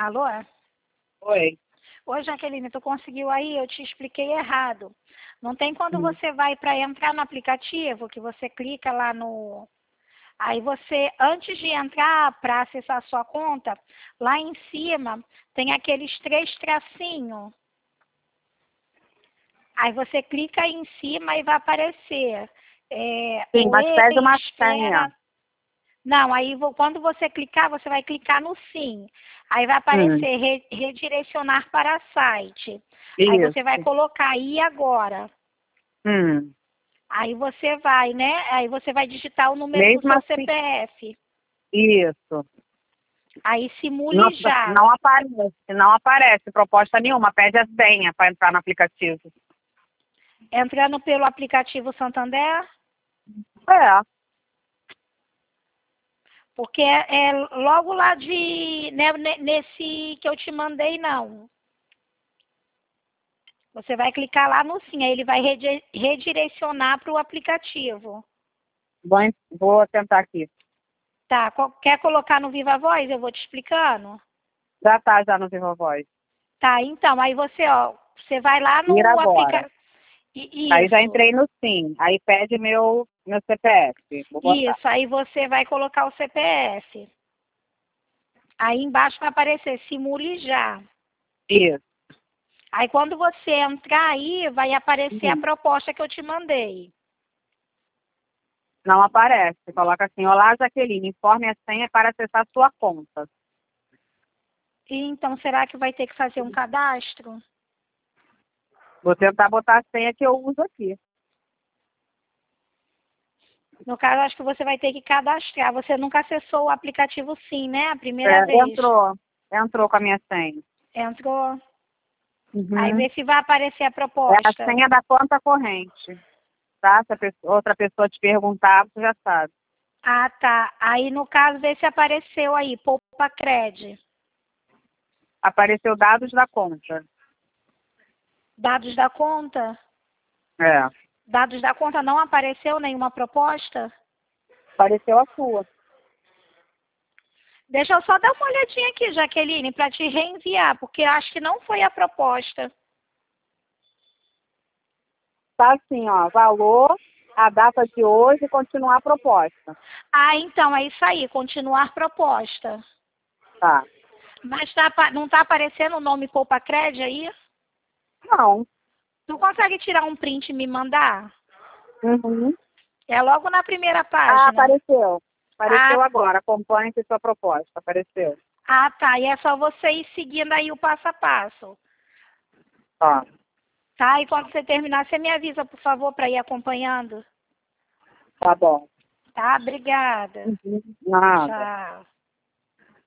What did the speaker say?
Alô? Oi. Oi, Jaqueline, tu conseguiu aí? Eu te expliquei errado. Não tem quando Hum. você vai para entrar no aplicativo, que você clica lá no... Aí você, antes de entrar para acessar a sua conta, lá em cima tem aqueles 3 tracinhos. Aí você clica aí em cima e vai aparecer. Sim, O mas pede E uma senha. espera. Não, aí quando você clicar, você vai clicar no sim. Aí vai Hum. aparecer redirecionar para site. Aí você vai Isso. colocar aí agora. Hum. Aí você vai, né? Aí você vai digitar o número do Mesmo seu assim, CPF. isso. Aí Não, simule já. não aparece proposta nenhuma. Pede a senha para entrar no aplicativo. Entrando pelo aplicativo Santander, É. porque é logo lá de, né, nesse que eu te mandei, não. Você vai clicar lá no sim, aí ele vai redirecionar para o aplicativo. Vou tentar aqui. Tá, quer colocar no Viva Voz? Eu vou te explicando. Já tá já no Viva Voz. Tá, então, aí você vai lá Ir no agora. aplicativo. Aí já Isso, entrei no sim. Aí pede meu CPF. Vou botar. isso, aí você vai colocar o CPF. Aí embaixo vai aparecer simule já. Isso. Aí quando você entrar aí, vai aparecer a Uhum. proposta que eu te mandei. Não aparece. Coloca assim: olá, Jaqueline, informe a senha para acessar sua conta. E então, será que vai ter que fazer um cadastro? Vou tentar botar a senha que eu uso aqui. No caso, acho que você vai ter que cadastrar. Você nunca acessou o aplicativo Sim, né? A primeira É, vez. entrou com a minha senha. Entrou. Aí Uhum. vê se vai aparecer a É a proposta. senha da conta corrente, tá? Se outra pessoa te perguntar, você já sabe. Ah, tá. Aí, no caso, vê se apareceu aí, Poupa Cred. Apareceu dados da conta. Dados da conta? É. Dados da conta não apareceu nenhuma proposta? Apareceu a sua. Deixa eu só dar uma olhadinha aqui, Jaqueline, para te reenviar, porque eu acho que não foi a proposta. Tá assim, ó, valor, a data de hoje e continuar a proposta. Ah, então, é isso aí, continuar proposta. Tá. Mas não está aparecendo o nome Poupa Cred aí? Não. Tu consegue tirar um print e me mandar? Uhum. É logo na primeira Ah, página. apareceu. Ah, Apareceu agora. Acompanhe aqui sua proposta. Apareceu. tá. E é só você ir seguindo aí o passo a passo. Ó. Tá? E quando você terminar, você me avisa, por favor, para ir acompanhando. Tá bom. Tá? Obrigada. Uhum. Nada. Tchau.